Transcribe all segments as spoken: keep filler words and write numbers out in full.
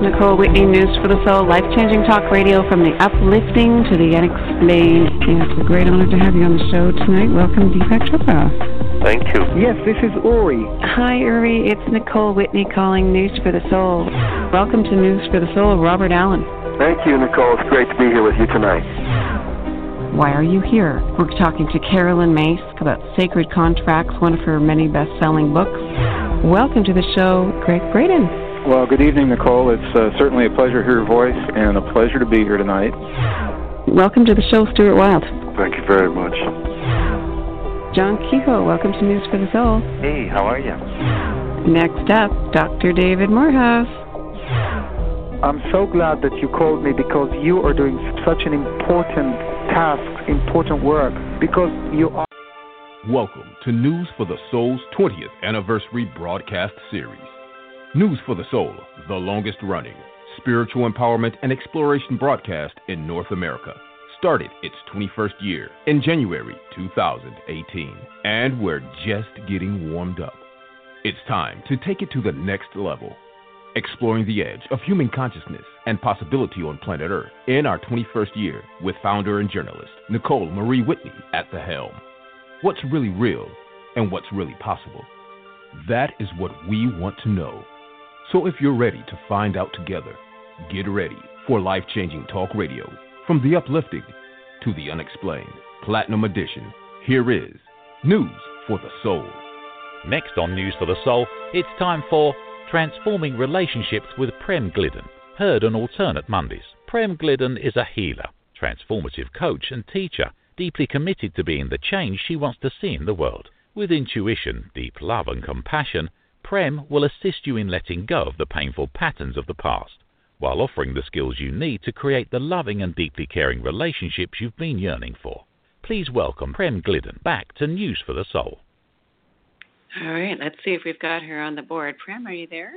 Nicole Whitney, News for the Soul, life-changing talk radio from the uplifting to the unexplained. Yeah, it's a great honor to have you on the show tonight. Welcome, Deepak Chopra. Thank you. Yes, this is Uri. Hi, Uri. It's Nicole Whitney calling News for the Soul. Welcome to News for the Soul, Robert Allen. Thank you, Nicole. It's great to be here with you tonight. Why are you here? We're talking to Carolyn Myss about Sacred Contracts, one of her many best-selling books. Welcome to the show, Greg Braden. Well, good evening, Nicole. It's uh, certainly a pleasure to hear your voice and a pleasure to be here tonight. Welcome to the show, Stuart Wilde. Thank you very much. John Kehoe, welcome to News for the Soul. Hey, how are you? Next up, Doctor David Morehouse. I'm so glad that you called me because you are doing such an important task, important work, because you are... Welcome to News for the Soul's twentieth anniversary broadcast series. News for the Soul, the longest running spiritual empowerment and exploration broadcast in North America, started its twenty-first year in January two thousand eighteen, and we're just getting warmed up. It's time to take it to the next level, exploring the edge of human consciousness and possibility on planet Earth in our twenty-first year with founder and journalist Nicole Marie Whitney at the helm. What's really real and what's really possible? That is what we want to know. So if you're ready to find out together, get ready for life-changing talk radio from the uplifting to the unexplained. Platinum Edition. Here is News for the Soul. Next on News for the Soul, it's time for Transforming Relationships with Prem Glidden, heard on alternate Mondays. Prem Glidden is a healer, transformative coach and teacher, deeply committed to being the change she wants to see in the world. With intuition, deep love and compassion, Prem will assist you in letting go of the painful patterns of the past, while offering the skills you need to create the loving and deeply caring relationships you've been yearning for. Please welcome Prem Glidden back to News for the Soul. All right, let's see if we've got her on the board. Prem, are you there?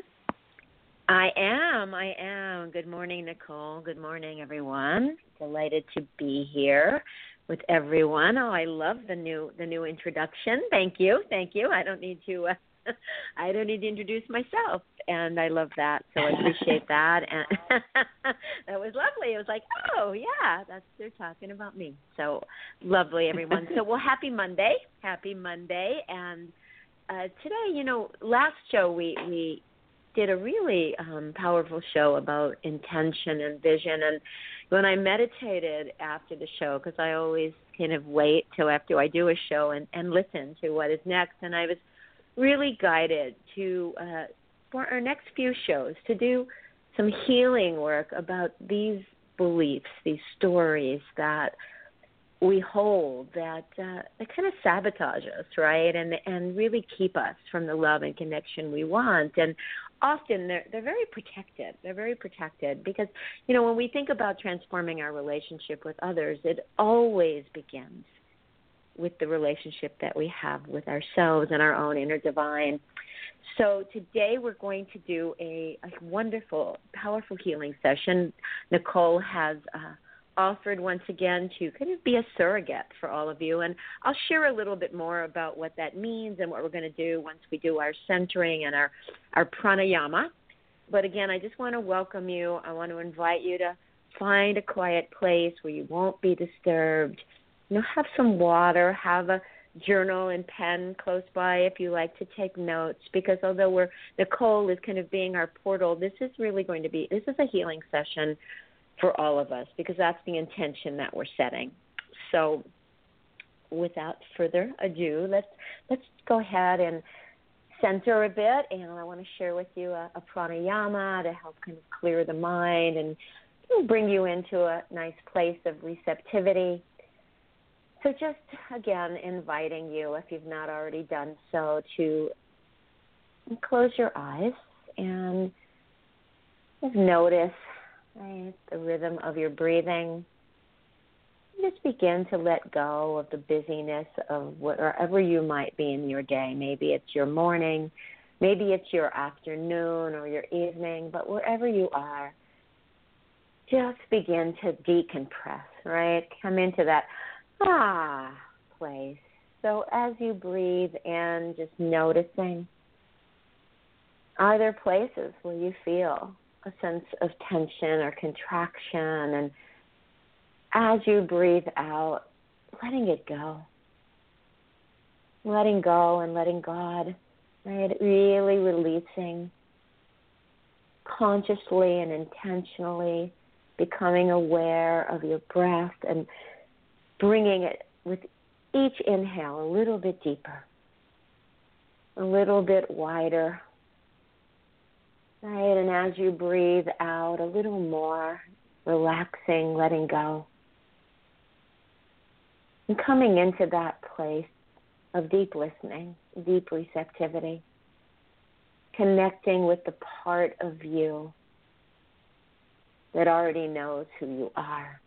I am, I am. Good morning, Nicole. Good morning, everyone. Delighted to be here with everyone. Oh, I love the new the new introduction. Thank you, thank you. I don't need to... Uh, I don't need to introduce myself, and I love that, so I appreciate that. And that was lovely. It was like, oh, yeah, that's they're talking about me. So lovely, everyone. So, well, happy Monday. Happy Monday. And uh, today, you know, last show we, we did a really um, powerful show about intention and vision. And when I meditated after the show, because I always kind of wait till after I do a show and, and listen to what is next, and I was really guided to, uh, for our next few shows, to do some healing work about these beliefs, these stories that we hold that uh, that kind of sabotage us, right, and and really keep us from the love and connection we want. And often they're they're very protected. They're very protected because, you know, when we think about transforming our relationship with others, it always begins with the relationship that we have with ourselves and our own inner divine. So today we're going to do a, a wonderful, powerful healing session. Nicole has uh, offered once again to kind of be a surrogate for all of you. And I'll share a little bit more about what that means and what we're going to do once we do our centering and our, our pranayama. But again, I just want to welcome you. I want to invite you to find a quiet place where you won't be disturbed. You know, have some water, have a journal and pen close by if you like to take notes, because although we're Nicole is kind of being our portal, this is really going to be, this is a healing session for all of us, because that's the intention that we're setting. So without further ado, let's let's go ahead and center a bit, and I want to share with you a, a pranayama to help kind of clear the mind and bring you into a nice place of receptivity. So just, again, inviting you, if you've not already done so, to close your eyes and just notice, right, the rhythm of your breathing. Just begin to let go of the busyness of wherever you might be in your day. Maybe it's your morning, maybe it's your afternoon or your evening, but wherever you are, just begin to decompress, right? Come into that ah place. So as you breathe in, just noticing, are there places where you feel a sense of tension or contraction. And as you breathe out, letting it go. Letting go and letting God, right? Really releasing, consciously and intentionally becoming aware of your breath and bringing it with each inhale a little bit deeper, a little bit wider, right? And as you breathe out, a little more relaxing, letting go, and coming into that place of deep listening, deep receptivity, connecting with the part of you that already knows who you are,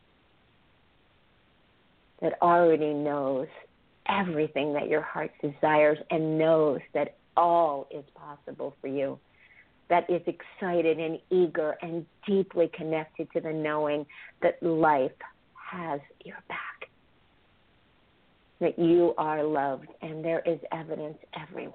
that already knows everything that your heart desires and knows that all is possible for you, that is excited and eager and deeply connected to the knowing that life has your back, that you are loved and there is evidence everywhere.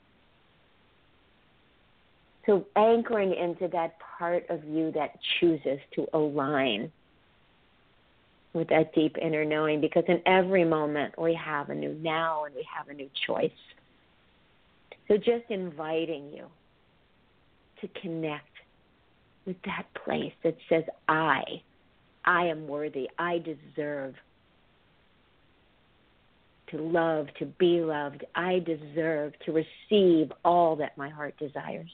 So anchoring into that part of you that chooses to align with that deep inner knowing, because in every moment we have a new now and we have a new choice. So just inviting you to connect with that place that says, I, I am worthy, I deserve to love, to be loved, I deserve to receive all that my heart desires.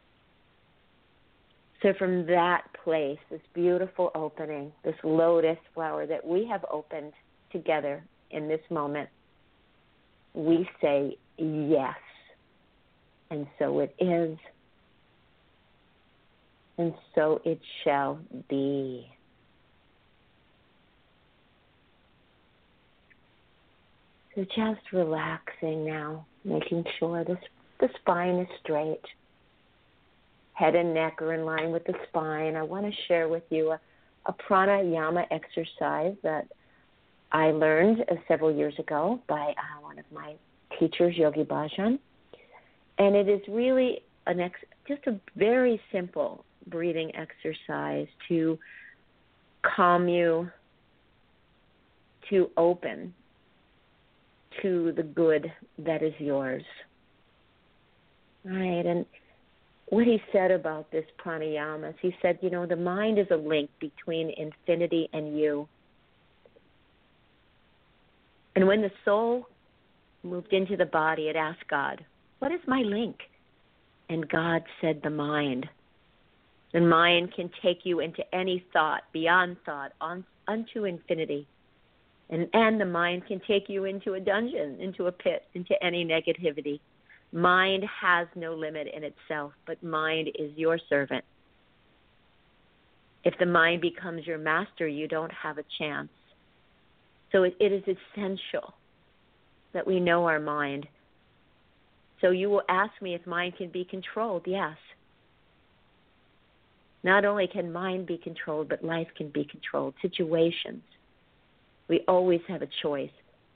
So from that place, this beautiful opening, this lotus flower that we have opened together in this moment, we say yes. And so it is. And so it shall be. So just relaxing now, making sure this, the spine is straight. Head and neck are in line with the spine. I want to share with you a, a pranayama exercise that I learned uh, several years ago by uh, one of my teachers, Yogi Bhajan. And it is really an ex- just a very simple breathing exercise to calm you, to open to the good that is yours. Right, and what he said about this pranayama is he said, you know, the mind is a link between infinity and you. And when the soul moved into the body, it asked God, what is my link? And God said, the mind. The mind can take you into any thought, beyond thought, on, unto infinity. And, and the mind can take you into a dungeon, into a pit, into any negativity. Mind has no limit in itself, but mind is your servant. If the mind becomes your master, you don't have a chance. So it, it is essential that we know our mind. So you will ask me if mind can be controlled. Yes. Not only can mind be controlled, but life can be controlled. Situations. We always have a choice.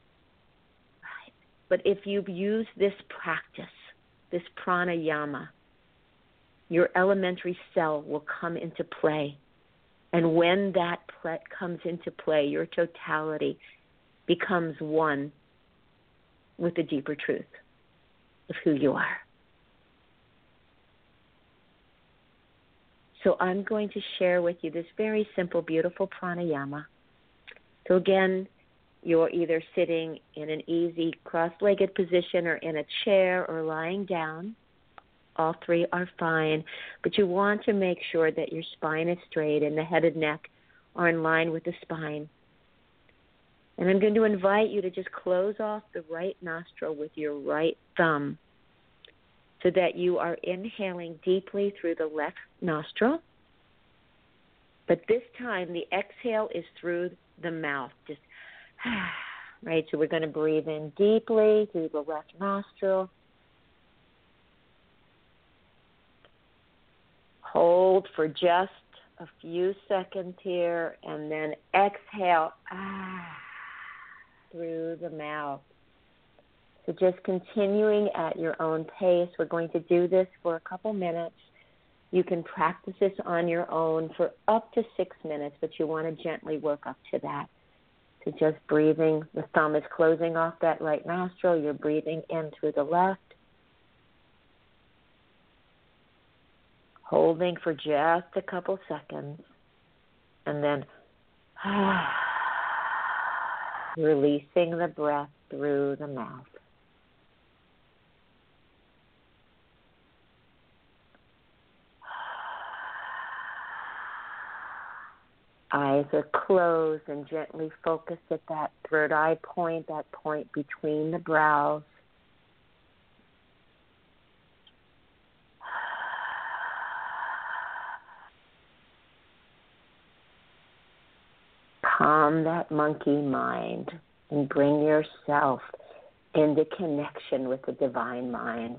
But if you use this practice, this pranayama, your elementary cell will come into play. And when that pl- comes into play, your totality becomes one with the deeper truth of who you are. So I'm going to share with you this very simple, beautiful pranayama. So again, you're either sitting in an easy cross-legged position or in a chair or lying down. All three are fine, but you want to make sure that your spine is straight and the head and neck are in line with the spine. And I'm going to invite you to just close off the right nostril with your right thumb so that you are inhaling deeply through the left nostril. But this time the exhale is through the mouth. Just right, so we're going to breathe in deeply through the left nostril. Hold for just a few seconds here, and then exhale ah, through the mouth. So just continuing at your own pace. We're going to do this for a couple minutes. You can practice this on your own for up to six minutes, but you want to gently work up to that. So just breathing, the thumb is closing off that right nostril, you're breathing in through the left, holding for just a couple seconds, and then releasing the breath through the mouth. Eyes are closed and gently focus at that third eye point, that point between the brows. Calm that monkey mind and bring yourself into connection with the divine mind.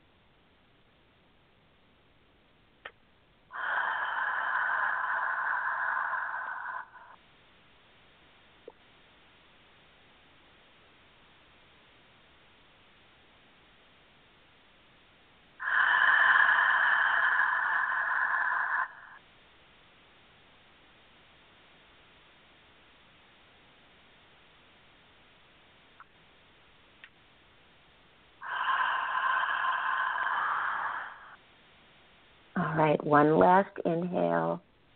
All right, one last inhale.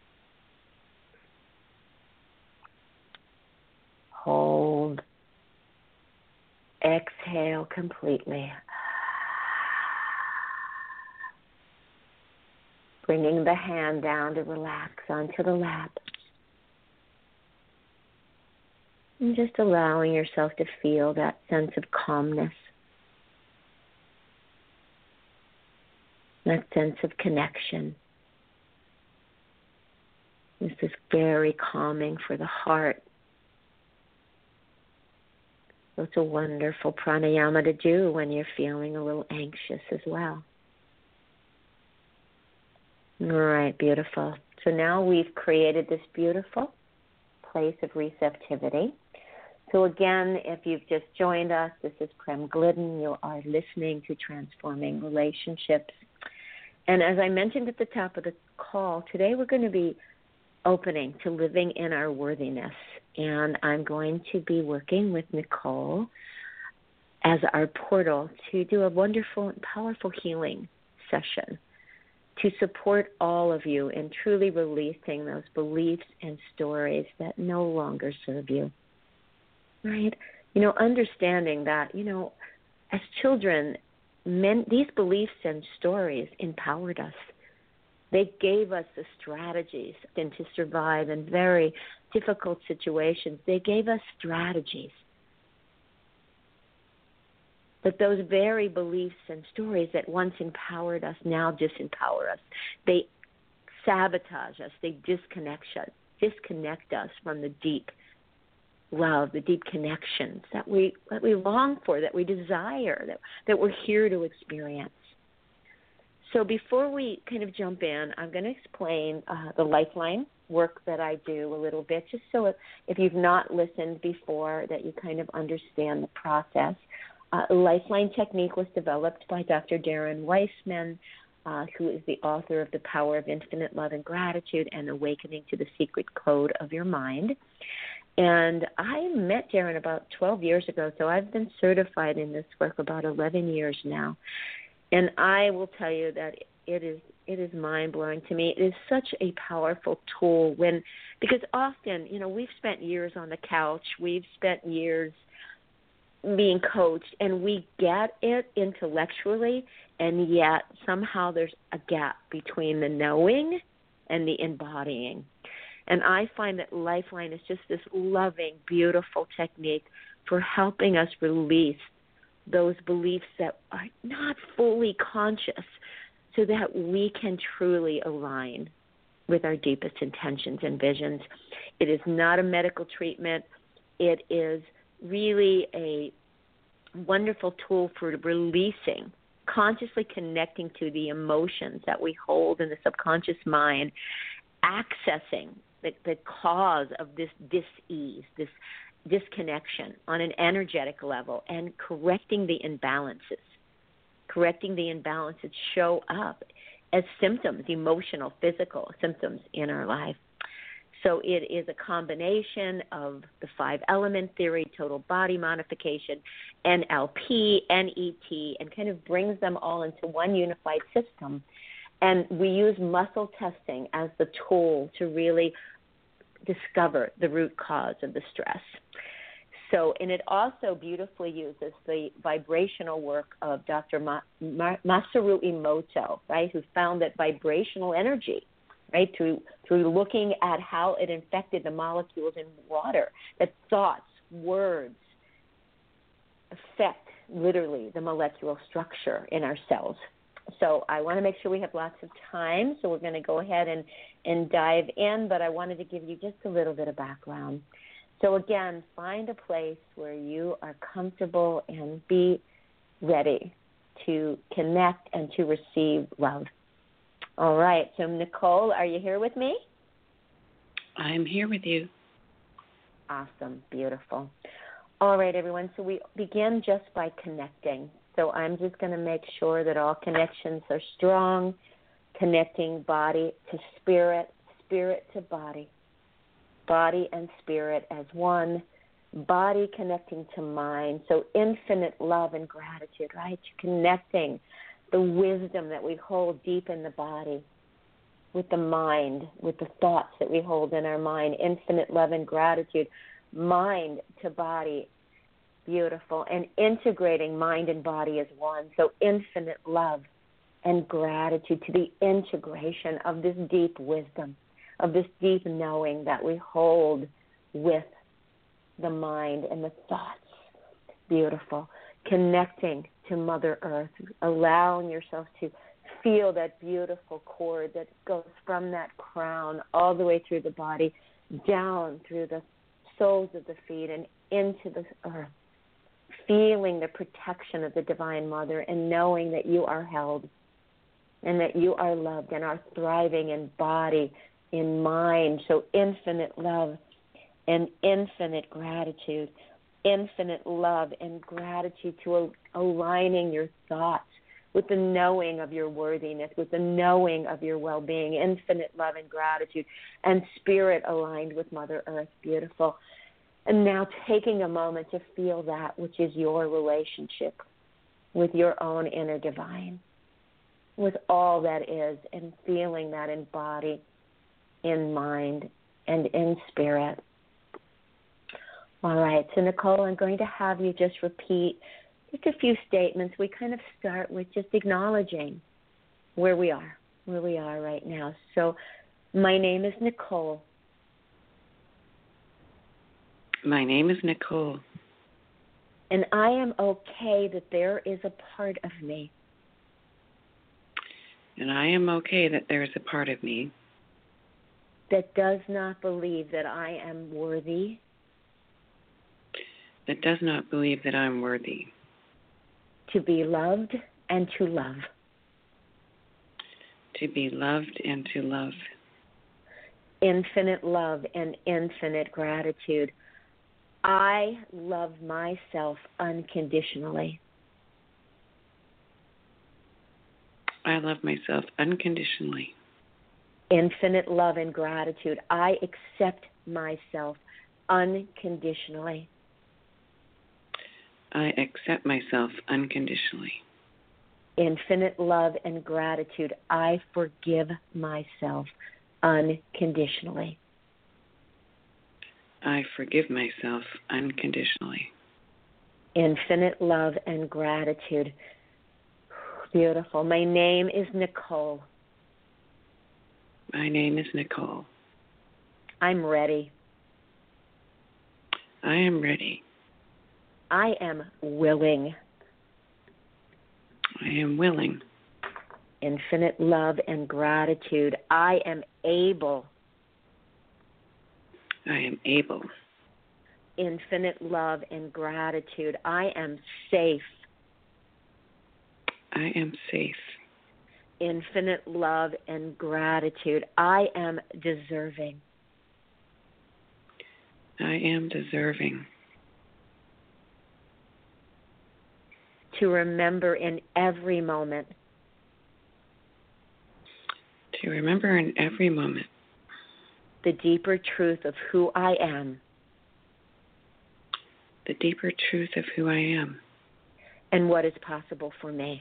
Hold. Exhale completely. Bringing the hand down to relax onto the lap. And just allowing yourself to feel that sense of calmness. That sense of connection. This is very calming for the heart. So it's a wonderful pranayama to do when you're feeling a little anxious as well. All right, beautiful. So now we've created this beautiful place of receptivity. So again, if you've just joined us, this is Prem Glidden. You are listening to Transforming Relationships. And as I mentioned at the top of the call, today we're going to be opening to living in our worthiness. And I'm going to be working with Nicole as our portal to do a wonderful and powerful healing session to support all of you in truly releasing those beliefs and stories that no longer serve you. Right? You know, understanding that, you know, as children, Men, these beliefs and stories empowered us. They gave us the strategies and to survive in very difficult situations. They gave us strategies. But those very beliefs and stories that once empowered us now disempower us. They sabotage us. They disconnect us, disconnect us from the deep love, the deep connections that we that we long for, that we desire, that, that we're here to experience. So before we kind of jump in, I'm going to explain uh, the Lifeline work that I do a little bit, just so if, if you've not listened before, that you kind of understand the process. Uh, the Lifeline technique was developed by Doctor Darren Weissman, uh, who is the author of The Power of Infinite Love and Gratitude and Awakening to the Secret Code of Your Mind. And I met Darren about twelve years ago, so I've been certified in this work about eleven years now. And I will tell you that it is it is mind-blowing to me. It is such a powerful tool when, because often, you know, we've spent years on the couch, we've spent years being coached, and we get it intellectually, and yet somehow there's a gap between the knowing and the embodying. And I find that Lifeline is just this loving, beautiful technique for helping us release those beliefs that are not fully conscious so that we can truly align with our deepest intentions and visions. It is not a medical treatment. It is really a wonderful tool for releasing, consciously connecting to the emotions that we hold in the subconscious mind, accessing the, the cause of this dis-ease, this disconnection on an energetic level, and correcting the imbalances, correcting the imbalances show up as symptoms, emotional, physical symptoms in our life. So it is a combination of the five element theory, total body modification, N L P, N E T, and kind of brings them all into one unified system. And we use muscle testing as the tool to really discover the root cause of the stress. So, and it also beautifully uses the vibrational work of Doctor Ma- Ma- Masaru Emoto, right, who found that vibrational energy, right, through through looking at how it infected the molecules in water, that thoughts, words affect literally the molecular structure in our cells. So I want to make sure we have lots of time, so we're going to go ahead and, and dive in, but I wanted to give you just a little bit of background. So again, find a place where you are comfortable and be ready to connect and to receive love. All right, so Nicole, are you here with me? I'm here with you. Awesome, beautiful. All right, everyone, so we begin just by connecting. So I'm just going to make sure that all connections are strong, connecting body to spirit, spirit to body, body and spirit as one, body connecting to mind. So infinite love and gratitude, right? Connecting the wisdom that we hold deep in the body with the mind, with the thoughts that we hold in our mind, infinite love and gratitude, mind to body. Beautiful. And integrating mind and body as one. So infinite love and gratitude to the integration of this deep wisdom, of this deep knowing that we hold with the mind and the thoughts. Beautiful. Connecting to Mother Earth, allowing yourself to feel that beautiful cord that goes from that crown all the way through the body, down through the soles of the feet and into the earth. Feeling the protection of the Divine Mother and knowing that you are held and that you are loved and are thriving in body, in mind. So infinite love and infinite gratitude, infinite love and gratitude to aligning your thoughts with the knowing of your worthiness, with the knowing of your well-being, infinite love and gratitude, and spirit aligned with Mother Earth. Beautiful. And now taking a moment to feel that which is your relationship with your own inner divine, with all that is, and feeling that in body, in mind, and in spirit. All right, so Nicole, I'm going to have you just repeat just a few statements. We kind of start with just acknowledging where we are, where we are right now. So my name is Nicole. My name is Nicole. And I am okay that there is a part of me. And I am okay that there is a part of me that does not believe that I am worthy. That does not believe that I'm worthy. To be loved and to love. To be loved and to love. Infinite love and infinite gratitude. I love myself unconditionally. I love myself unconditionally. Infinite love and gratitude. I accept myself unconditionally. I accept myself unconditionally. Infinite love and gratitude. I forgive myself unconditionally. I forgive myself unconditionally. Infinite love and gratitude. Beautiful. My name is Nicole. My name is Nicole. I'm ready. I am ready. I am willing. I am willing. Infinite love and gratitude. I am able. I am able. Infinite love and gratitude. I am safe. I am safe. Infinite love and gratitude. I am deserving. I am deserving. To remember in every moment To remember in every moment the deeper truth of who I am. The deeper truth of who I am. And what is possible for me.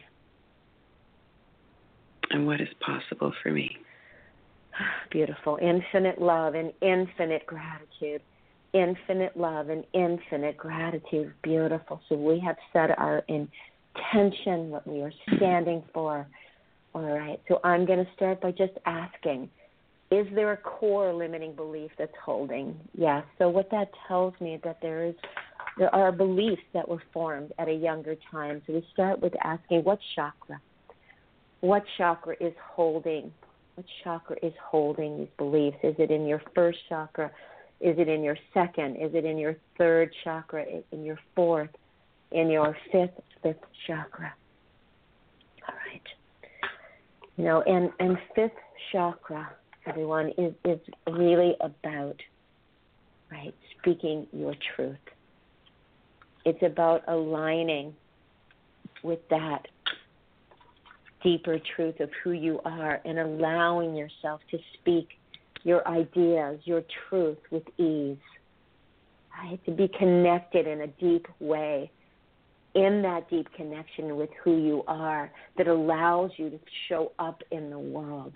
And what is possible for me. Beautiful. Infinite love and infinite gratitude. Infinite love and infinite gratitude. Beautiful. So we have set our intention, what we are standing for. All right. So I'm going to start by just asking, is there a core limiting belief that's holding? Yes. So what that tells me is that there is, there are beliefs that were formed at a younger time. So we start with asking, what chakra? What chakra is holding? What chakra is holding these beliefs? Is it in your first chakra? Is it in your second? Is it in your third chakra? In your fourth? In your fifth, fifth chakra? All right. You know, and, and fifth chakra, everyone, is, is really about, right, speaking your truth. It's about aligning with that deeper truth of who you are and allowing yourself to speak your ideas, your truth with ease, right? To be connected in a deep way, in that deep connection with who you are that allows you to show up in the world,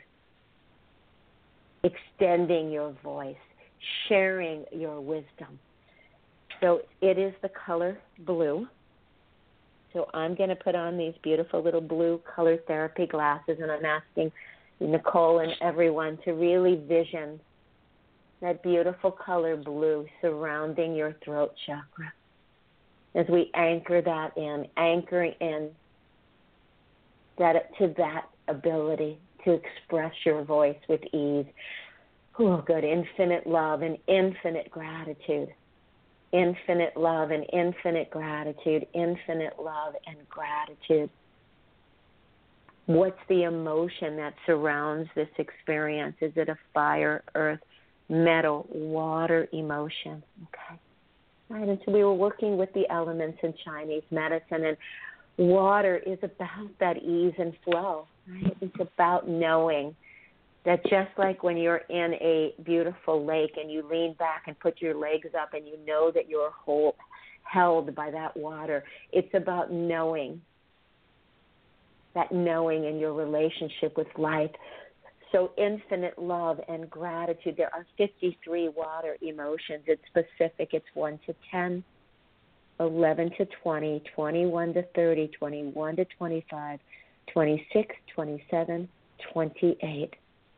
extending your voice, sharing your wisdom. So it is the color blue. So I'm going to put on these beautiful little blue color therapy glasses, and I'm asking Nicole and everyone to really vision that beautiful color blue surrounding your throat chakra. As we anchor that in, anchoring in that to that ability to express your voice with ease. Oh, good. Infinite love and infinite gratitude. Infinite love and infinite gratitude. Infinite love and gratitude. What's the emotion that surrounds this experience? Is it a fire, earth, metal, water emotion? Okay. Right, and so we were working with the elements in Chinese medicine, and water is about that ease and flow, right? It's about knowing that just like when you're in a beautiful lake and you lean back and put your legs up and you know that you're hold, held by that water, it's about knowing, that knowing in your relationship with life. So infinite love and gratitude. There are fifty-three water emotions. It's specific. It's one to ten, eleven to twenty, twenty-one to thirty, twenty-one to twenty-five, twenty-six, twenty-seven, twenty-eight.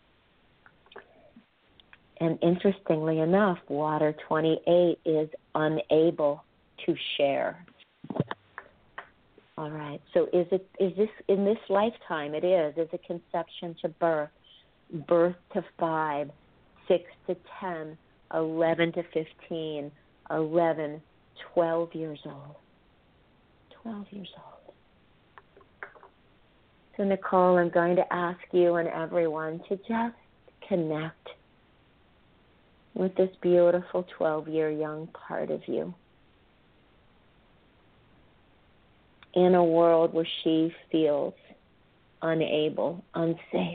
And interestingly enough, water twenty-eight is unable to share. All right. So is it is this in this lifetime? It is. Is it conception to birth? Birth to five, six to ten, eleven to fifteen, eleven, twelve years old. twelve years old. So, Nicole, I'm going to ask you and everyone to just connect with this beautiful twelve-year young part of you in a world where she feels unable, unsafe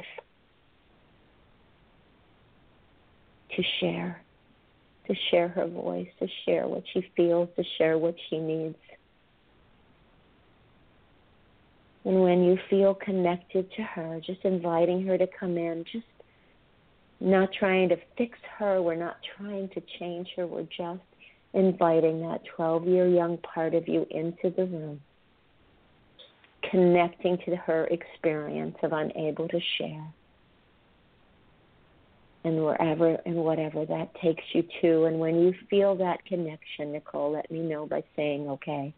to share, to share her voice, to share what she feels, to share what she needs. And when you feel connected to her, just inviting her to come in, just not trying to fix her, we're not trying to change her, we're just inviting that twelve-year young part of you into the room, connecting to her experience of unable to share. And wherever and whatever that takes you to. And when you feel that connection, Nicole, let me know by saying okay.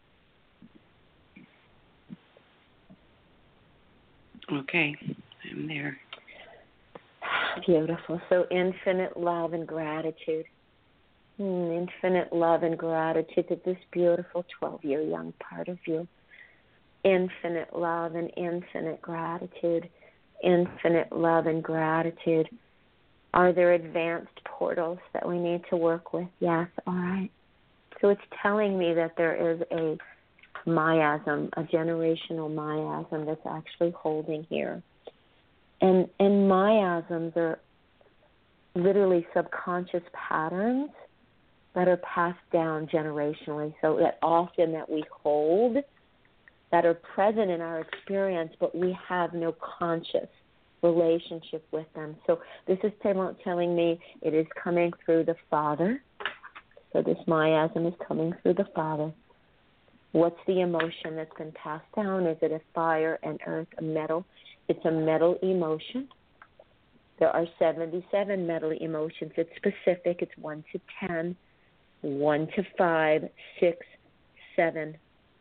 Okay, I'm there. Beautiful. So infinite love and gratitude. Mm, infinite love and gratitude to this beautiful twelve-year young part of you. Infinite love and infinite gratitude. Infinite love and gratitude. Are there advanced portals that we need to work with? Yes, all right. So it's telling me that there is a miasm, a generational miasm that's actually holding here. And, and miasms are literally subconscious patterns that are passed down generationally, so that often that we hold, that are present in our experience, but we have no conscious relationship with them. So this is telling me it is coming through the Father. So this miasm is coming through the Father. What's the emotion that's been passed down? Is it a fire, an earth, a metal? It's a metal emotion. There are seventy-seven metal emotions. It's specific. It's one to ten, one to five, six, seven.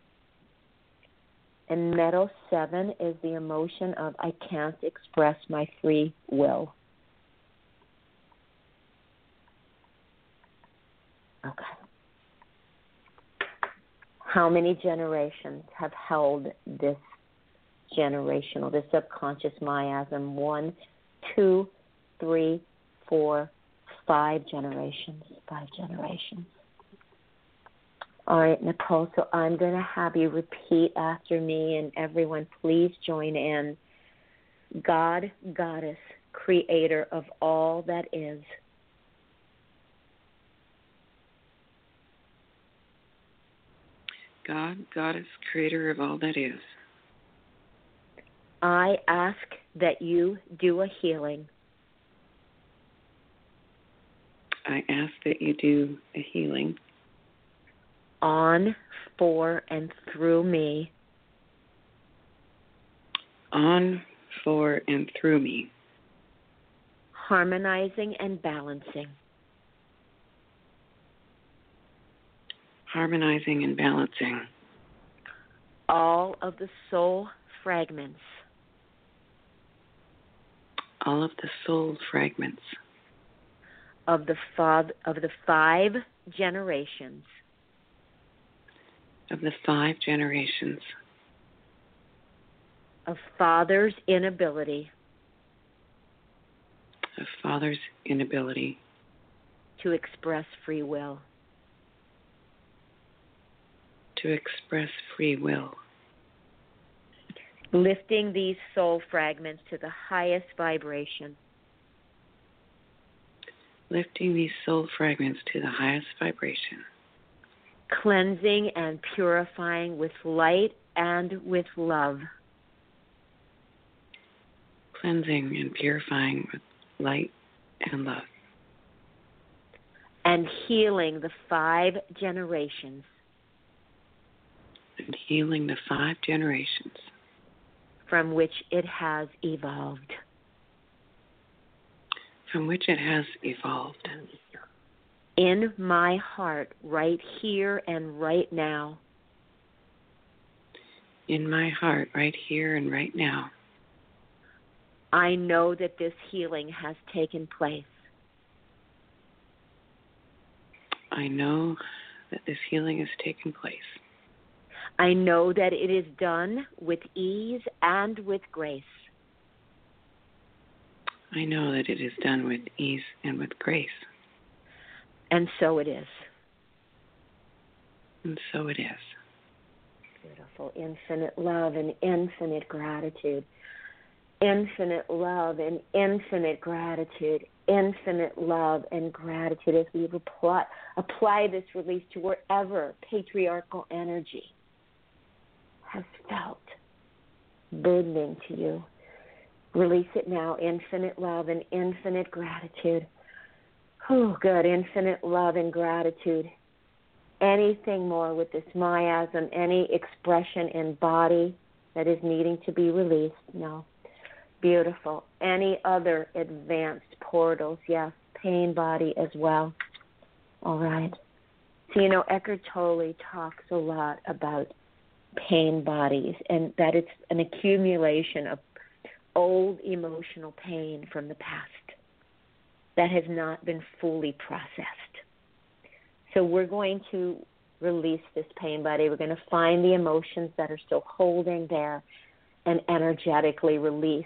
And metal seven is the emotion of I can't express my free will. Okay. How many generations have held this generational, this subconscious miasm? One, two, three, four, five generations. Five generations. All right, Nicole, so I'm going to have you repeat after me, and everyone please join in. God, Goddess, Creator of all that is. God, Goddess, Creator of all that is. I ask that you do a healing. I ask that you do a healing. On, for, and through me. On, for, and through me. Harmonizing and balancing. Harmonizing and balancing. All of the soul fragments. All of the soul fragments. Of the, fa- of the five generations. Of the five generations. Of father's inability. Of father's inability. To express free will. To express free will. Lifting these soul fragments to the highest vibration. Lifting these soul fragments to the highest vibration. Cleansing and purifying with light and with love. Cleansing and purifying with light and love. And healing the five generations. And healing the five generations. From which it has evolved. From which it has evolved. In my heart, right here and right now. In my heart, right here and right now. I know that this healing has taken place. I know that this healing has taken place. I know that it is done with ease and with grace. I know that it is done with ease and with grace. And so it is. And so it is. Beautiful. Infinite love and infinite gratitude. Infinite love and infinite gratitude. Infinite love and gratitude as we apply, apply this release to wherever patriarchal energy has felt burdening to you. Release it now. Infinite love and infinite gratitude. Oh, good. Infinite love and gratitude. Anything more with this miasm, any expression in body that is needing to be released? No. Beautiful. Any other advanced portals? Yes. Pain body as well. All right. So, you know, Eckhart Tolle talks a lot about pain bodies and that it's an accumulation of old emotional pain from the past that has not been fully processed. So we're going to release this pain body. We're going to find the emotions that are still holding there and energetically release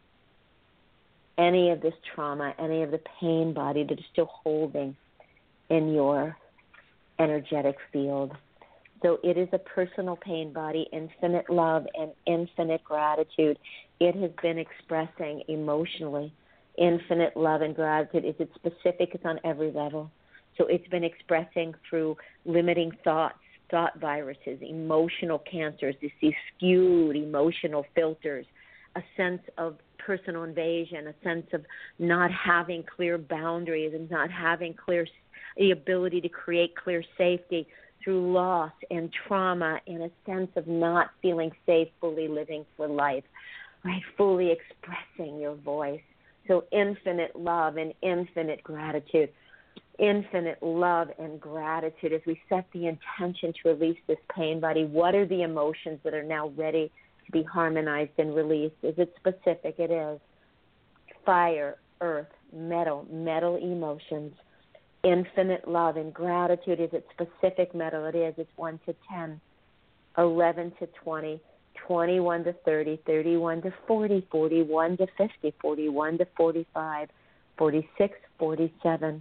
any of this trauma, any of the pain body that is still holding in your energetic field. So it is a personal pain body, infinite love and infinite gratitude. It has been expressing emotionally infinite love and gratitude. Is it specific? It's on every level. So it's been expressing through limiting thoughts, thought viruses, emotional cancers, these skewed emotional filters, a sense of personal invasion, a sense of not having clear boundaries and not having clear the ability to create clear safety through loss and trauma and a sense of not feeling safe, fully living for life, right? Fully expressing your voice. So infinite love and infinite gratitude. Infinite love and gratitude as we set the intention to release this pain body. What are the emotions that are now ready to be harmonized and released? Is it specific? It is. Fire, earth, metal, metal emotions. Infinite love and gratitude. Is it specific metal? It is. It's one to ten, eleven to twenty, twenty-one to thirty, thirty-one to forty, forty-one to fifty, forty-one to forty-five, forty-six, forty-seven.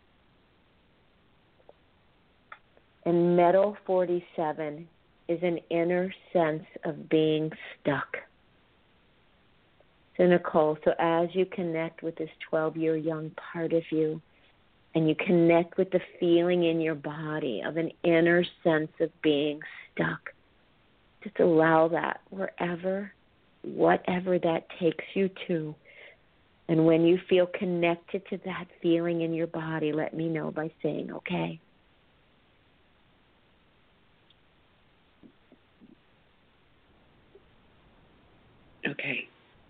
And metal forty-seven is an inner sense of being stuck. So Nicole, so as you connect with this twelve-year young part of you, and you connect with the feeling in your body of an inner sense of being stuck, just allow that wherever, whatever that takes you to. And when you feel connected to that feeling in your body, let me know by saying, okay. Okay.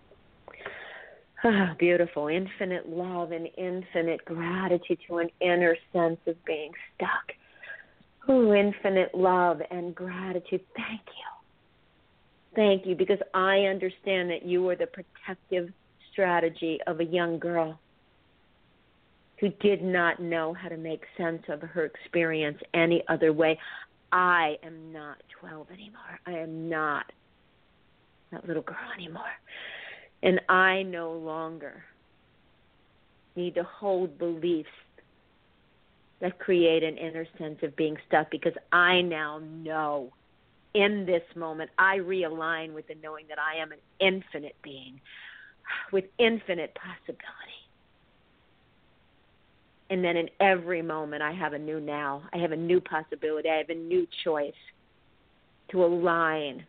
Ah, beautiful. Infinite love and infinite gratitude to an inner sense of being stuck. Oh, infinite love and gratitude. Thank you. Thank you, because I understand that you are the protective strategy of a young girl who did not know how to make sense of her experience any other way. I am not twelve anymore. I am not that little girl anymore. And I no longer need to hold beliefs that create an inner sense of being stuck, because I now know in this moment, I realign with the knowing that I am an infinite being with infinite possibility. And then in every moment, I have a new now. I have a new possibility. I have a new choice to align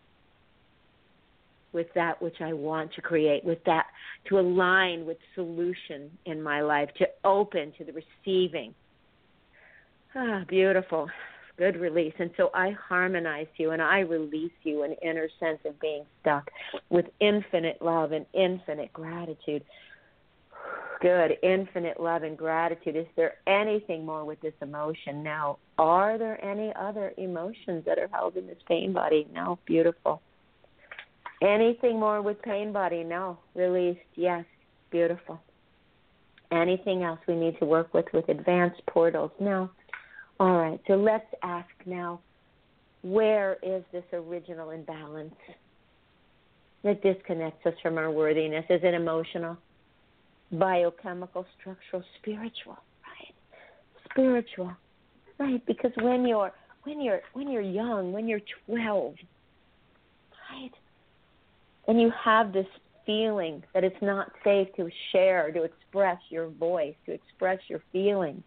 with that which I want to create, with that, to align with solution in my life, to open to the receiving. Ah, beautiful. Good release. And so I harmonize you and I release you an inner sense of being stuck with infinite love and infinite gratitude. Good. Infinite love and gratitude. Is there anything more with this emotion now? Are there any other emotions that are held in this pain body? No. Beautiful. Anything more with pain body? No. Released? Yes. Beautiful. Anything else we need to work with with advanced portals? No. All right. So let's ask now, where is this original imbalance that disconnects us from our worthiness? Is it emotional, biochemical, structural, spiritual? Right. Spiritual. Right. Because when you're when you're when you're young, when you're twelve, right, and you have this feeling that it's not safe to share, to express your voice, to express your feelings,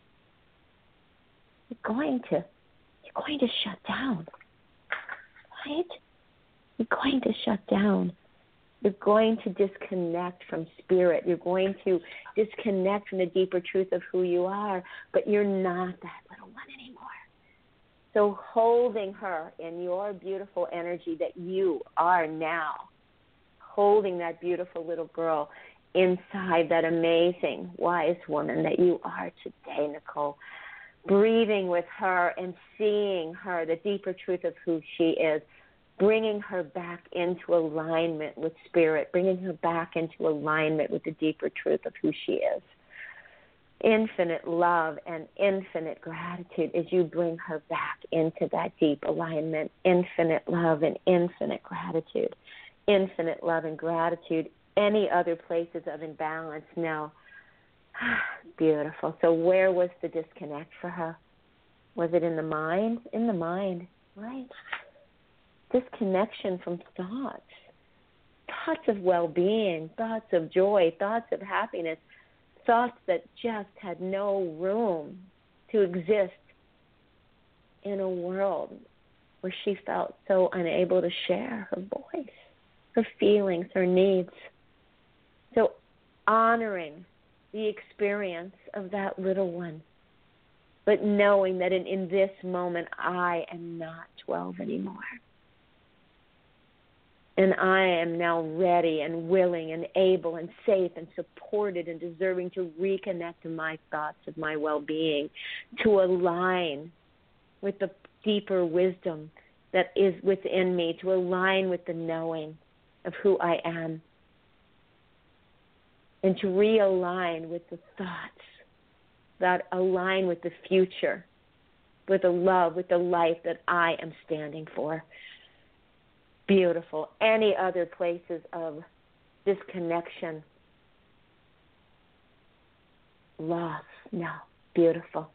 you're going to you're going to shut down. Right? You're going to shut down. You're going to disconnect from spirit. You're going to disconnect from the deeper truth of who you are, but you're not that little one anymore. So holding her in your beautiful energy that you are now, holding that beautiful little girl inside that amazing, wise woman that you are today, Nicole, breathing with her and seeing her, the deeper truth of who she is, bringing her back into alignment with spirit, bringing her back into alignment with the deeper truth of who she is. Infinite love and infinite gratitude as you bring her back into that deep alignment. Infinite love and infinite gratitude. Infinite love and gratitude. Any other places of imbalance? No. Beautiful. So where was the disconnect for her? Was it in the mind? In the mind, right? Disconnection from thoughts. Thoughts of well-being, thoughts of joy, thoughts of happiness, thoughts that just had no room to exist in a world where she felt so unable to share her voice, her feelings, her needs. So honoring the experience of that little one, but knowing that in, in this moment I am not twelve anymore. And I am now ready and willing and able and safe and supported and deserving to reconnect to my thoughts of my well-being, to align with the deeper wisdom that is within me, to align with the knowing of who I am, and to realign with the thoughts that align with the future, with the love, with the life that I am standing for. Beautiful. Any other places of disconnection? Loss? No. Beautiful.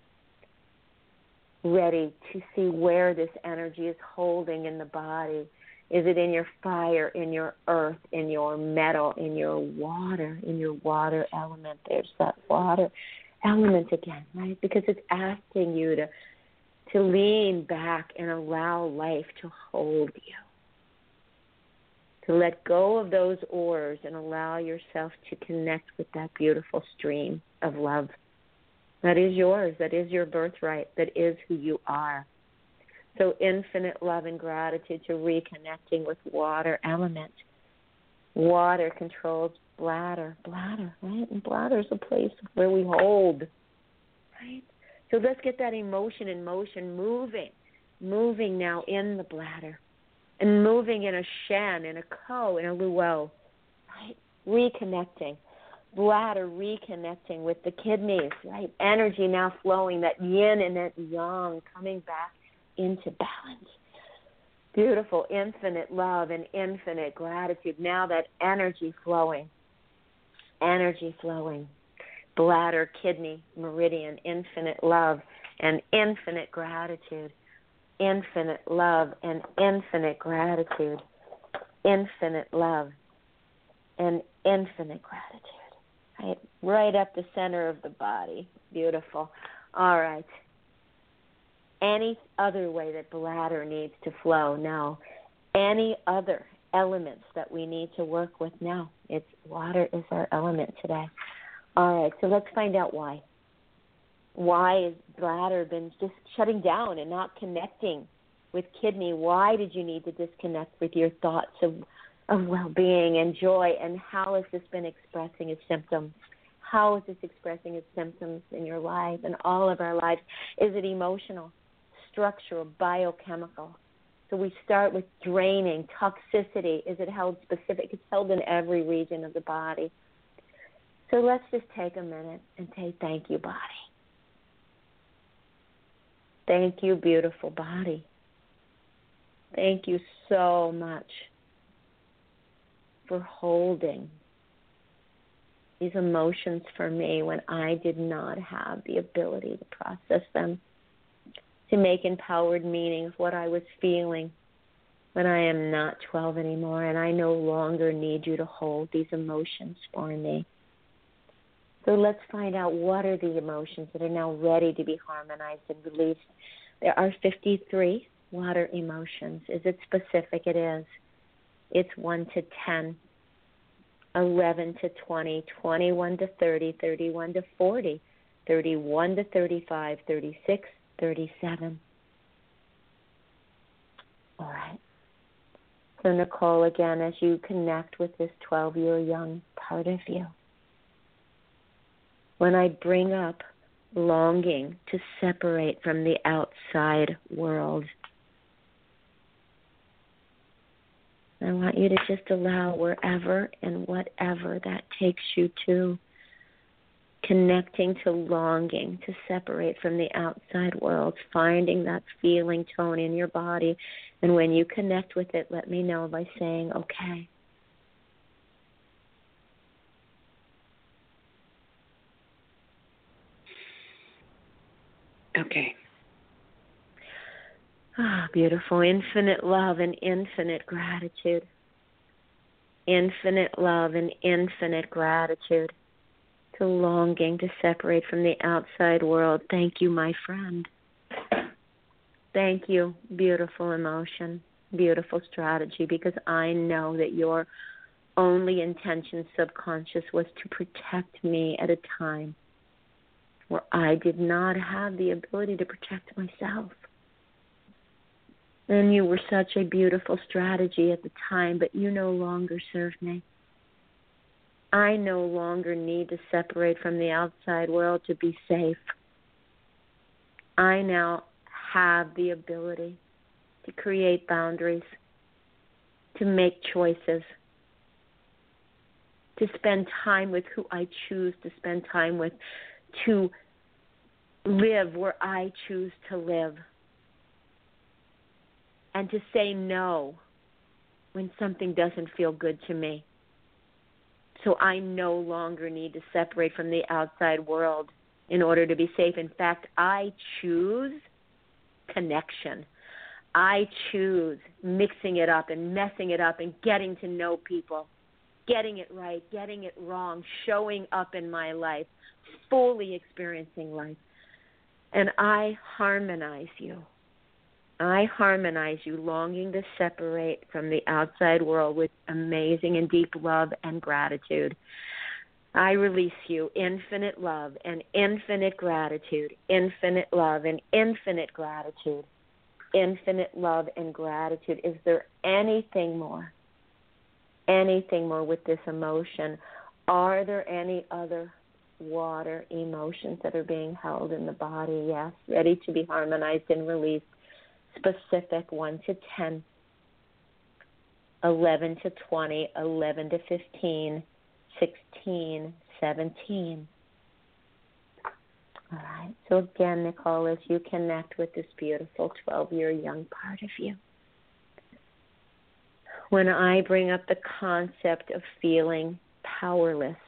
Ready to see where this energy is holding in the body. Is it in your fire, in your earth, in your metal, in your water, in your water element? There's that water element again, right? Because it's asking you to, to lean back and allow life to hold you. To let go of those oars and allow yourself to connect with that beautiful stream of love. That is yours. That is your birthright. That is who you are. So infinite love and gratitude to reconnecting with water element. Water controls bladder. Bladder, right? And bladder is a place where we hold, right? So let's get that emotion in motion, moving, moving now in the bladder. And moving in a Shen, in a Ko, in a Luo, right? Reconnecting. Bladder reconnecting with the kidneys, right? Energy now flowing, that yin and that yang coming back into balance. Beautiful, infinite love and infinite gratitude. Now that energy flowing, energy flowing. Bladder, kidney, meridian, infinite love and infinite gratitude. Infinite love and infinite gratitude, infinite love and infinite gratitude, right? Right up the center of the body. Beautiful. All right. Any other way that bladder needs to flow? No. Any other elements that we need to work with? No. It's water is our element today. All right, so let's find out why. Why has bladder been just shutting down and not connecting with kidney? Why did you need to disconnect with your thoughts of, of well-being and joy? And how has this been expressing its symptoms? How is this expressing its symptoms in your life and all of our lives? Is it emotional, structural, biochemical? So we start with draining, toxicity. Is it held specific? It's held in every region of the body. So let's just take a minute and say thank you, body. Thank you, beautiful body. Thank you so much for holding these emotions for me when I did not have the ability to process them, to make empowered meaning of what I was feeling when I am not twelve anymore, and I no longer need you to hold these emotions for me. So let's find out what are the emotions that are now ready to be harmonized and released. There are fifty-three water emotions. Is it specific? It is. It's one to ten, eleven to twenty, twenty-one to thirty, thirty-one to forty, thirty-one to thirty-five, thirty-six, thirty-seven. All right. So Nicole, again, as you connect with this twelve-year young part of you, when I bring up longing to separate from the outside world, I want you to just allow wherever and whatever that takes you to, connecting to longing to separate from the outside world, finding that feeling tone in your body. And when you connect with it, let me know by saying, okay. Okay. Ah, beautiful. Infinite love and infinite gratitude. Infinite love and infinite gratitude. To longing to separate from the outside world. Thank you, my friend. Thank you. Beautiful emotion. Beautiful strategy, because I know that your only intention, subconscious, was to protect me at a time where I did not have the ability to protect myself. And you were such a beautiful strategy at the time, but you no longer serve me. I no longer need to separate from the outside world to be safe. I now have the ability to create boundaries, to make choices, to spend time with who I choose to spend time with, to live where I choose to live, and to say no when something doesn't feel good to me. So I no longer need to separate from the outside world in order to be safe. In fact, I choose connection. I choose mixing it up and messing it up and getting to know people, getting it right, getting it wrong, showing up in my life, fully experiencing life. And I harmonize you. I harmonize you, longing to separate from the outside world with amazing and deep love and gratitude. I release you infinite love and infinite gratitude, infinite love and infinite gratitude, infinite love and gratitude. Is there anything more? Anything more with this emotion? Are there any other water emotions that are being held in the body? Yes, ready to be harmonized and released. Specific, one to ten, eleven to twenty, eleven to fifteen, sixteen, seventeen. All right. So again, Nicole, as you connect with this beautiful twelve-year young part of you, when I bring up the concept of feeling powerless,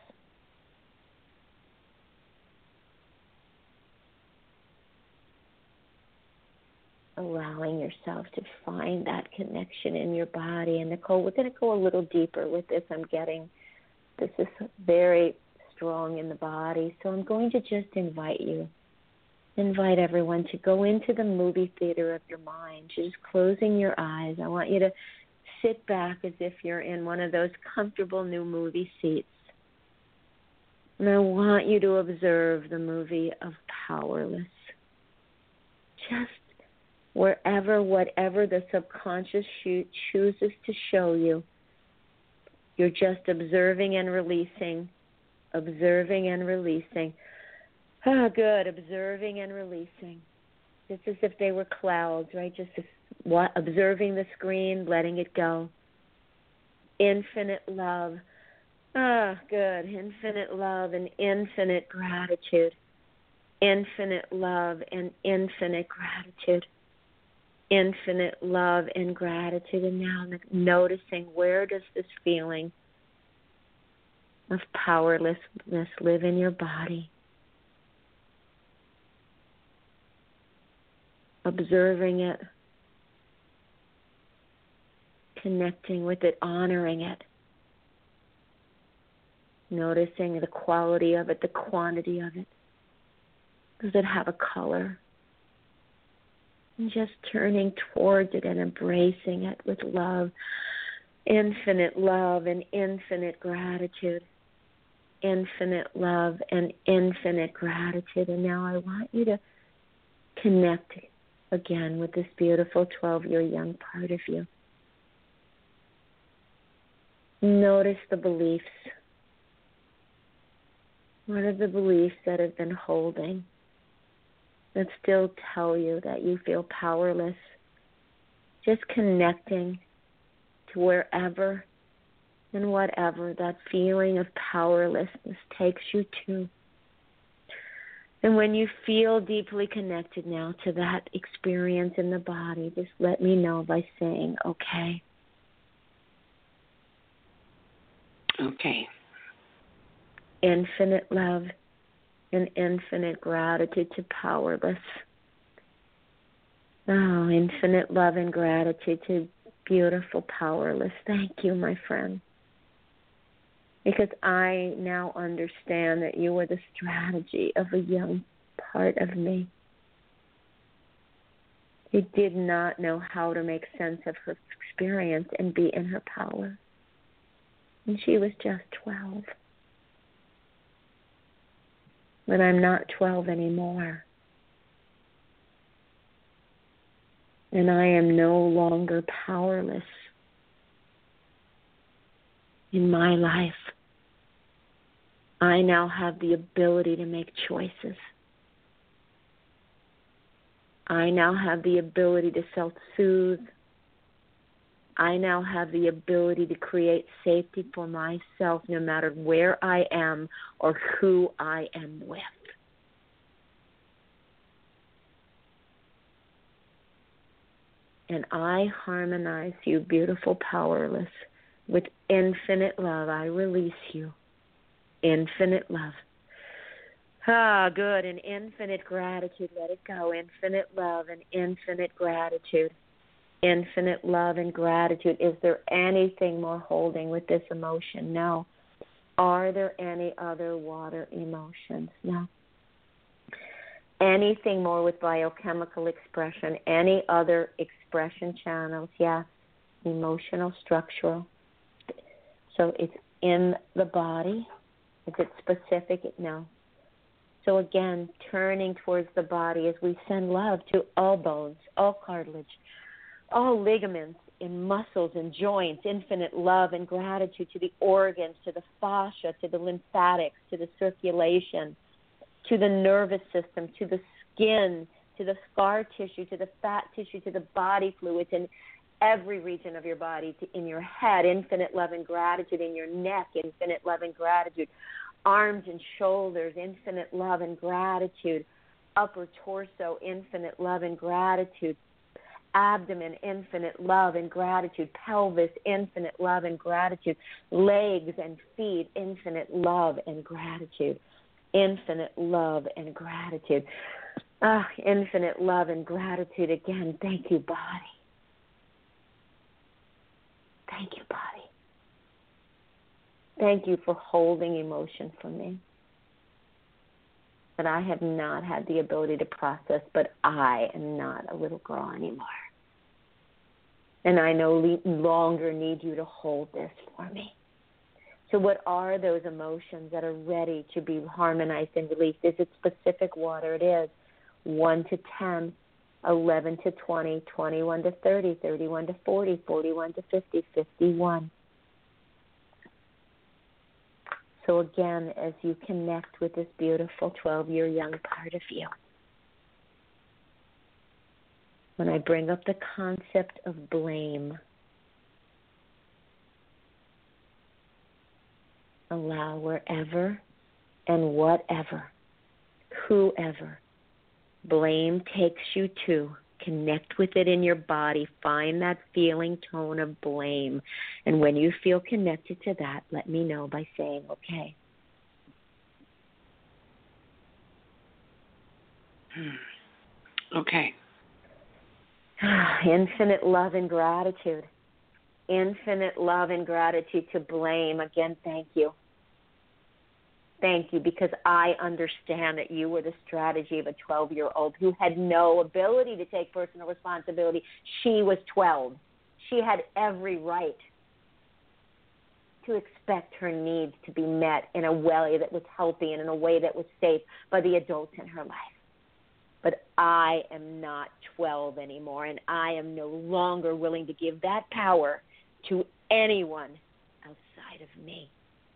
allowing yourself to find that connection in your body. And Nicole, we're going to go a little deeper with this. I'm getting this is very strong in the body. So I'm going to just invite you, invite everyone to go into the movie theater of your mind, just closing your eyes. I want you to sit back as if you're in one of those comfortable new movie seats. And I want you to observe the movie of Powerless. Just wherever, whatever the subconscious chooses to show you, you're just observing and releasing, observing and releasing. Ah, good, observing and releasing. Just as if they were clouds, right? Just as, what, observing the screen, letting it go. Infinite love. Ah, good. Infinite love and infinite gratitude. Infinite love and infinite gratitude. Infinite love and gratitude. And now noticing, where does this feeling of powerlessness live in your body? Observing it, connecting with it, honoring it, noticing the quality of it, the quantity of it. Does it have a color? And just turning towards it and embracing it with love, infinite love and infinite gratitude, infinite love and infinite gratitude. And now I want you to connect again with this beautiful twelve-year young part of you. Notice the beliefs. What are the beliefs that have been holding that still tell you that you feel powerless? Just connecting to wherever and whatever that feeling of powerlessness takes you to. And when you feel deeply connected now to that experience in the body, just let me know by saying, okay. Okay. Infinite love and infinite gratitude to powerless. Oh, infinite love and gratitude to beautiful, powerless. Thank you, my friend. Because I now understand that you were the strategy of a young part of me. You did not know how to make sense of her experience and be in her power. And she was just twelve. But I'm not twelve anymore. And I am no longer powerless in my life. I now have the ability to make choices. I now have the ability to self-soothe. I now have the ability to create safety for myself no matter where I am or who I am with. And I harmonize you, beautiful, powerless, with infinite love. I release you. Infinite love. Ah, good. And infinite gratitude. Let it go. Infinite love and infinite gratitude. Infinite love and gratitude. Is there anything more holding with this emotion? No. Are there any other water emotions? No. Anything more with biochemical expression? Any other expression channels? Yes. Emotional, structural. So it's in the body. Is it specific? No. So again, turning towards the body as we send love to all bones, all cartilage, all ligaments and muscles and joints, infinite love and gratitude to the organs, to the fascia, to the lymphatics, to the circulation, to the nervous system, to the skin, to the scar tissue, to the fat tissue, to the body fluids in every region of your body, to, in your head, infinite love and gratitude, in your neck, infinite love and gratitude, arms and shoulders, infinite love and gratitude, upper torso, infinite love and gratitude, abdomen, infinite love and gratitude, pelvis, infinite love and gratitude, legs and feet, infinite love and gratitude, infinite love and gratitude. Ah, infinite love and gratitude again. Thank you, body. Thank you, body. Thank you for holding emotion for me that I have not had the ability to process, but I am not a little girl anymore. And I no longer need you to hold this for me. So what are those emotions that are ready to be harmonized and released? Is it specific water? It is. one to ten, eleven to twenty, twenty-one to thirty, thirty-one to forty, forty-one to fifty, fifty-one. So again, as you connect with this beautiful twelve-year young part of you, when I bring up the concept of blame, allow wherever and whatever, whoever blame takes you to, connect with it in your body. Find that feeling tone of blame. And when you feel connected to that, let me know by saying, okay. Okay. Infinite love and gratitude. Infinite love and gratitude to blame. Again, thank you. Thank you, because I understand that you were the strategy of a twelve-year-old who had no ability to take personal responsibility. She was twelve. She had every right to expect her needs to be met in a way that was healthy and in a way that was safe by the adults in her life. But I am not twelve anymore, and I am no longer willing to give that power to anyone outside of me.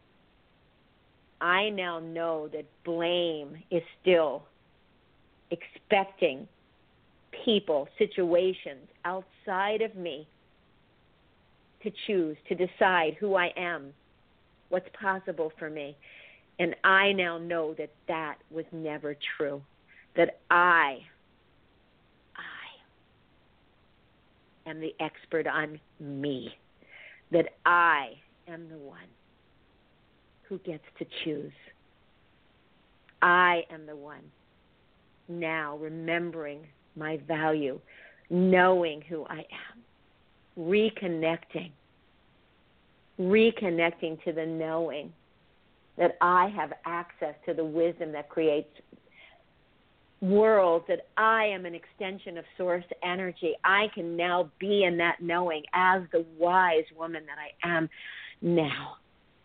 I now know that blame is still expecting people, situations outside of me to choose, to decide who I am, what's possible for me. And I now know that that was never true, that I, I am the expert on me, that I am the one who gets to choose. I am the one now remembering my value, knowing who I am, reconnecting, reconnecting to the knowing that I have access to the wisdom that creates worlds, that I am an extension of source energy. I can now be in that knowing as the wise woman that I am now.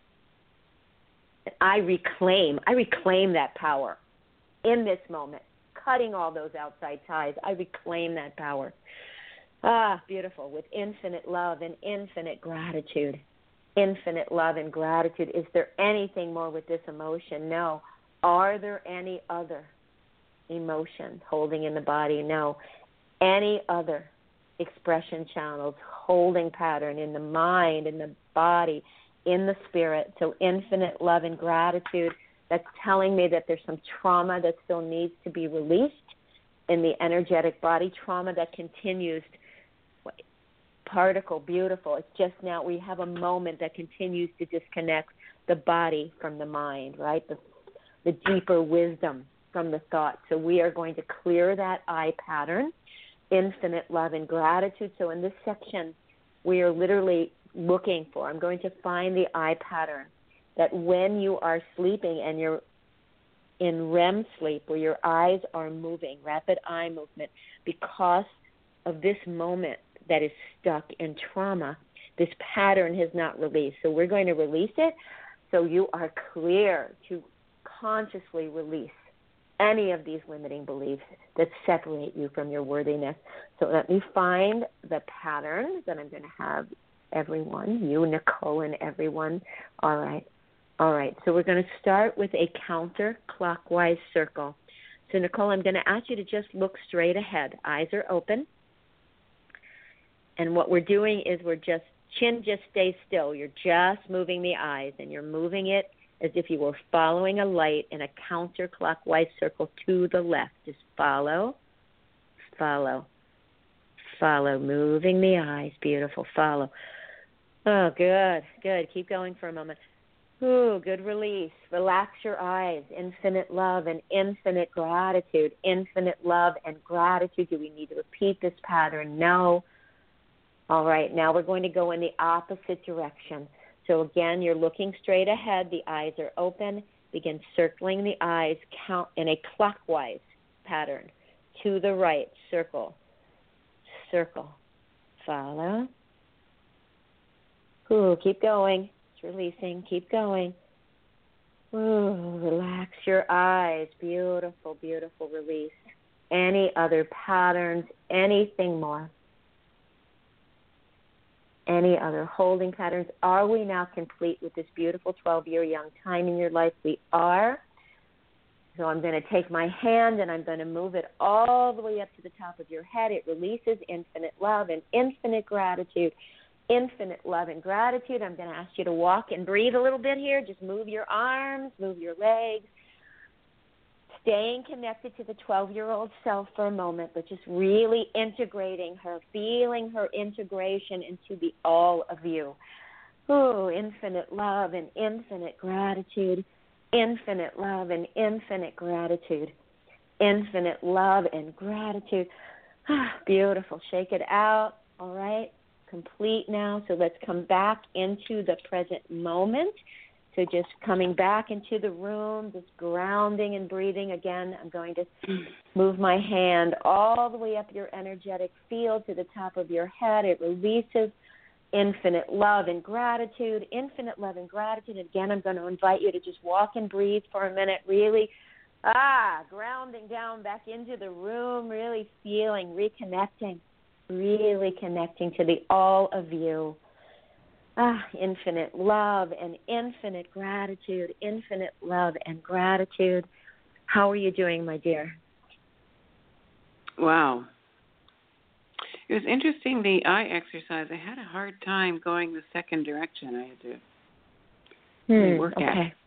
I reclaim, I reclaim that power in this moment, cutting all those outside ties. I reclaim that power. Ah, beautiful, with infinite love and infinite gratitude. Infinite love and gratitude. Is there anything more with this emotion? No. Are there any other emotions holding in the body? No. Any other expression channels, holding pattern in the mind, in the body, in the spirit? So infinite love and gratitude. That's telling me that there's some trauma that still needs to be released in the energetic body, trauma that continues. Particle, beautiful. It's just now we have a moment that continues to disconnect the body from the mind, right? The, the deeper wisdom from the thought. So we are going to clear that I pattern, infinite love and gratitude. So in this section, we are literally looking for, I'm going to find the I pattern, that when you are sleeping and you're in R E M sleep, where your eyes are moving, rapid eye movement, because of this moment that is stuck in trauma, this pattern has not released. So we're going to release it so you are clear to consciously release any of these limiting beliefs that separate you from your worthiness. So let me find the pattern that I'm going to have everyone, you, Nicole, and everyone. All right. All right. So we're going to start with a counterclockwise circle. So, Nicole, I'm going to ask you to just look straight ahead. Eyes are open. And what we're doing is we're just, chin just stays still. You're just moving the eyes, and you're moving it as if you were following a light in a counterclockwise circle to the left. Just follow, follow, follow, moving the eyes. Beautiful. Follow. Oh, good, good. Keep going for a moment. Ooh, good release. Relax your eyes. Infinite love and infinite gratitude. Infinite love and gratitude. Do we need to repeat this pattern? No. All right, now we're going to go in the opposite direction. So again, you're looking straight ahead. The eyes are open. Begin circling the eyes count in a clockwise pattern. To the right, circle, circle, follow. Ooh, keep going. It's releasing. Keep going. Ooh, relax your eyes. Beautiful, beautiful release. Any other patterns, anything more? Any other holding patterns? Are we now complete with this beautiful twelve-year young time in your life? We are. So I'm going to take my hand and I'm going to move it all the way up to the top of your head. It releases infinite love and infinite gratitude. Infinite love and gratitude. I'm going to ask you to walk and breathe a little bit here. Just move your arms, move your legs. Staying connected to the twelve-year-old self for a moment, but just really integrating her, feeling her integration into the all of you. Oh, infinite love and infinite gratitude. Infinite love and infinite gratitude. Infinite love and gratitude. Ah, beautiful. Shake it out. All right. Complete now. So let's come back into the present moment. So just coming back into the room, just grounding and breathing again. I'm going to move my hand all the way up your energetic field to the top of your head. It releases infinite love and gratitude, infinite love and gratitude. Again, I'm going to invite you to just walk and breathe for a minute, really, ah, grounding down back into the room, really feeling, reconnecting, really connecting to the all of you. Ah, infinite love and infinite gratitude, infinite love and gratitude. How are you doing, my dear? Wow. It was interesting, the eye exercise. I had a hard time going the second direction. I had to hmm, work okay. at it.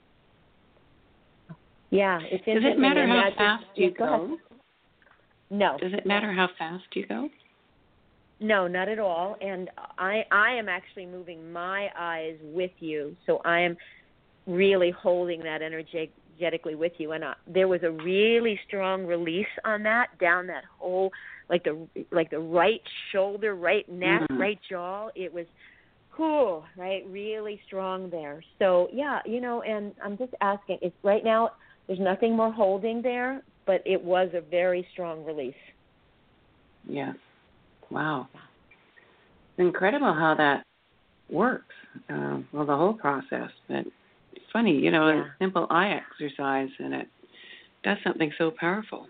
Yeah, it's Does it matter how fast you go? No. Does it matter how fast you go? No, not at all. And I I am actually moving my eyes with you, so I am really holding that energetically with you. And uh, there was a really strong release on that, down that whole like the like the right shoulder, right neck, Mm-hmm. right jaw. It was cool, right? Really strong there. So yeah, you know, and I'm just asking, it's right now there's nothing more holding there, but it was a very strong release. Yes. Wow. It's incredible how that works. Uh, well, the whole process. But it's funny, you know, Yeah. a simple eye exercise, and it does something so powerful.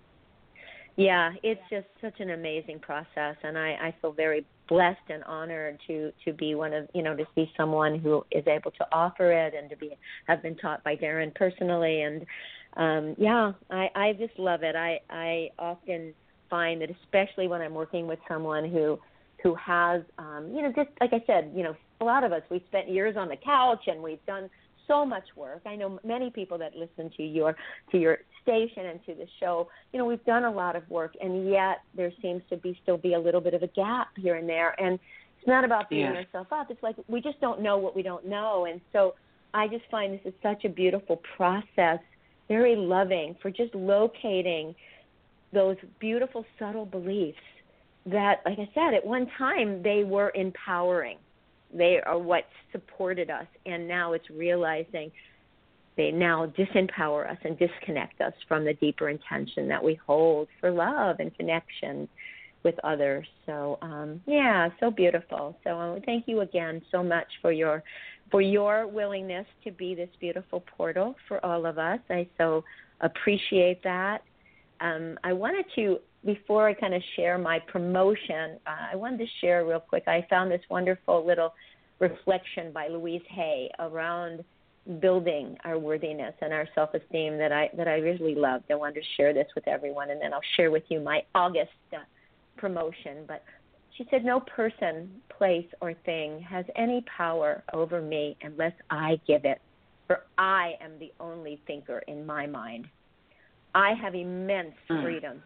Yeah, it's just such an amazing process, and I, I feel very blessed and honored to, to be one of, you know, to see someone who is able to offer it and to be have been taught by Darren personally. And, um, yeah, I, I just love it. I, I often find that especially when I'm working with someone who who has, um, you know, just like I said, you know, a lot of us, we've spent years on the couch and we've done so much work. I know many people that listen to your to your station and to the show, you know, we've done a lot of work, and yet there seems to be still be a little bit of a gap here and there. And it's not about beating Yeah. ourselves up. It's like we just don't know what we don't know. And so I just find this is such a beautiful process, very loving, for just locating those beautiful, subtle beliefs that, like I said, at one time they were empowering. They are what supported us, and now it's realizing they now disempower us and disconnect us from the deeper intention that we hold for love and connection with others. So, um, yeah, so beautiful. So um, thank you again so much for your for your willingness to be this beautiful portal for all of us. I so appreciate that. Um, I wanted to, before I kind of share my promotion, uh, I wanted to share real quick. I found this wonderful little reflection by Louise Hay around building our worthiness and our self-esteem that I that I really loved. I wanted to share this with everyone, and then I'll share with you my August uh, promotion. But she said, "No person, place, or thing has any power over me unless I give it, for I am the only thinker in my mind. I have immense freedom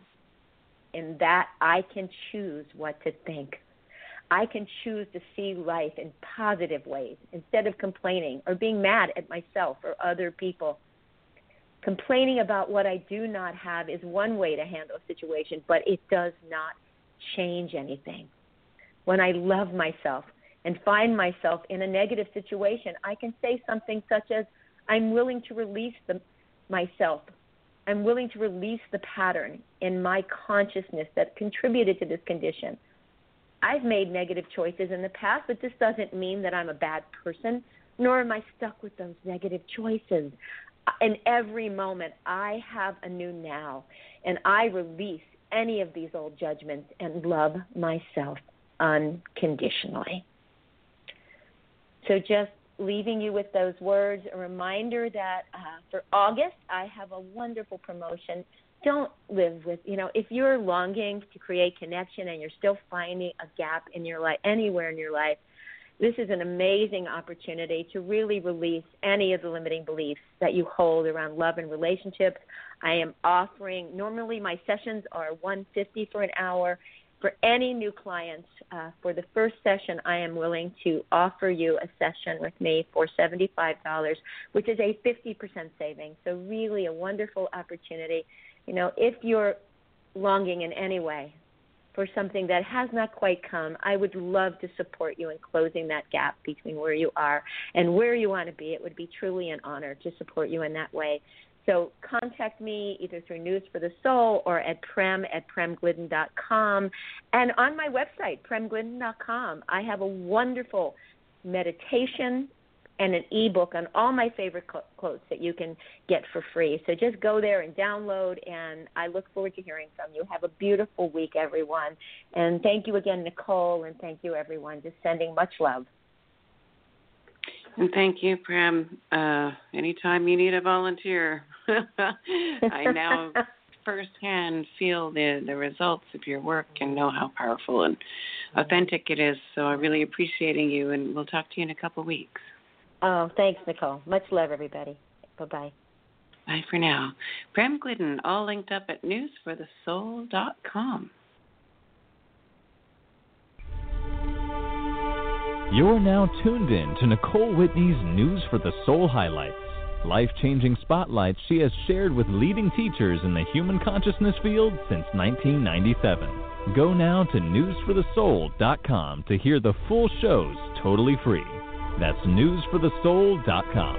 in that I can choose what to think. I can choose to see life in positive ways instead of complaining or being mad at myself or other people. Complaining about what I do not have is one way to handle a situation, but it does not change anything. When I love myself and find myself in a negative situation, I can say something such as, I'm willing to release the, myself. I'm willing to release the pattern in my consciousness that contributed to this condition. I've made negative choices in the past, but this doesn't mean that I'm a bad person, nor am I stuck with those negative choices. In every moment, I have a new now, and I release any of these old judgments and love myself unconditionally." So just leaving you with those words, a reminder that uh, for August, I have a wonderful promotion. Don't live with, you know, if you're longing to create connection and you're still finding a gap in your life, anywhere in your life, this is an amazing opportunity to really release any of the limiting beliefs that you hold around love and relationships. I am offering, normally my sessions are one hundred fifty dollars for an hour. For any new clients, uh, for the first session, I am willing to offer you a session with me for seventy-five dollars, which is a fifty percent saving. So really a wonderful opportunity. You know, if you're longing in any way for something that has not quite come, I would love to support you in closing that gap between where you are and where you want to be. It would be truly an honor to support you in that way. So contact me either through News for the Soul or at prem at prem glidden dot com. And on my website, prem glidden dot com, I have a wonderful meditation and an ebook on all my favorite quotes that you can get for free. So just go there and download, and I look forward to hearing from you. Have a beautiful week, everyone. And thank you again, Nicole, and thank you, everyone. Just sending much love. And thank you, Prem. Uh, anytime you need a volunteer, I now firsthand feel the, the results of your work and know how powerful and authentic it is. So I'm really appreciating you, and we'll talk to you in a couple weeks. Oh, thanks, Nicole. Much love, everybody. Bye-bye. Bye for now. Prem Glidden, all linked up at news for the soul dot com. You're now tuned in to Nicole Whitney's News for the Soul highlights. life-changing spotlights she has shared with leading teachers in the human consciousness field since nineteen ninety-seven. Go now to news for the soul dot com to hear the full shows totally free. That's news for the soul dot com.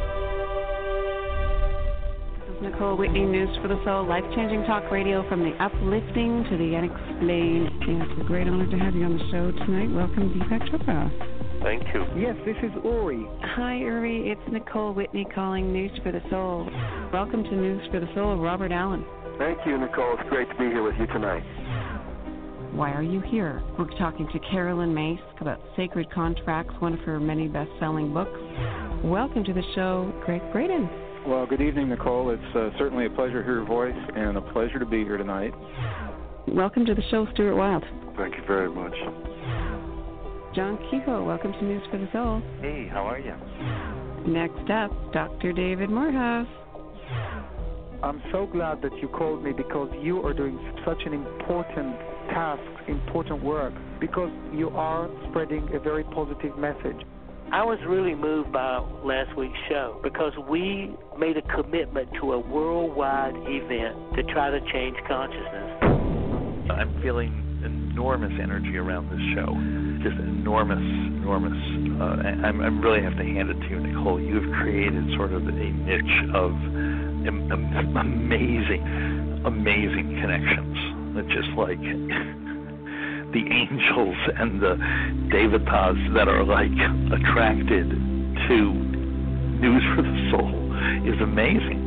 This is Nicole Whitney, News for the Soul, life-changing talk radio from the uplifting to the unexplained. And it's a great honor to have you on the show tonight. Welcome, Deepak Chopra. Thank you. Yes, this is Uri. Hi, Uri. It's Nicole Whitney calling News for the Soul. Welcome to News for the Soul, Robert Allen. Thank you, Nicole. It's great to be here with you tonight. Why are you here? We're talking to Carolyn Myss about Sacred Contracts, one of her many best-selling books. Welcome to the show, Greg Braden. Well, good evening, Nicole. It's uh, certainly a pleasure to hear your voice and a pleasure to be here tonight. Welcome to the show, Stuart Wilde. Thank you very much. John Kehoe, welcome to News for the Soul. Hey, how are you? Next up, Doctor David Morehouse. I'm so glad that you called me because you are doing such an important task, important work, because you are spreading a very positive message. I was really moved by last week's show because we made a commitment to a worldwide event to try to change consciousness. I'm feeling enormous energy around this show, just enormous, enormous. Uh, I, I really have to hand it to you, Nicole. You've created sort of a niche of am- am- amazing, amazing connections. It's just like the angels and the devatas that are like attracted to News for the Soul is amazing.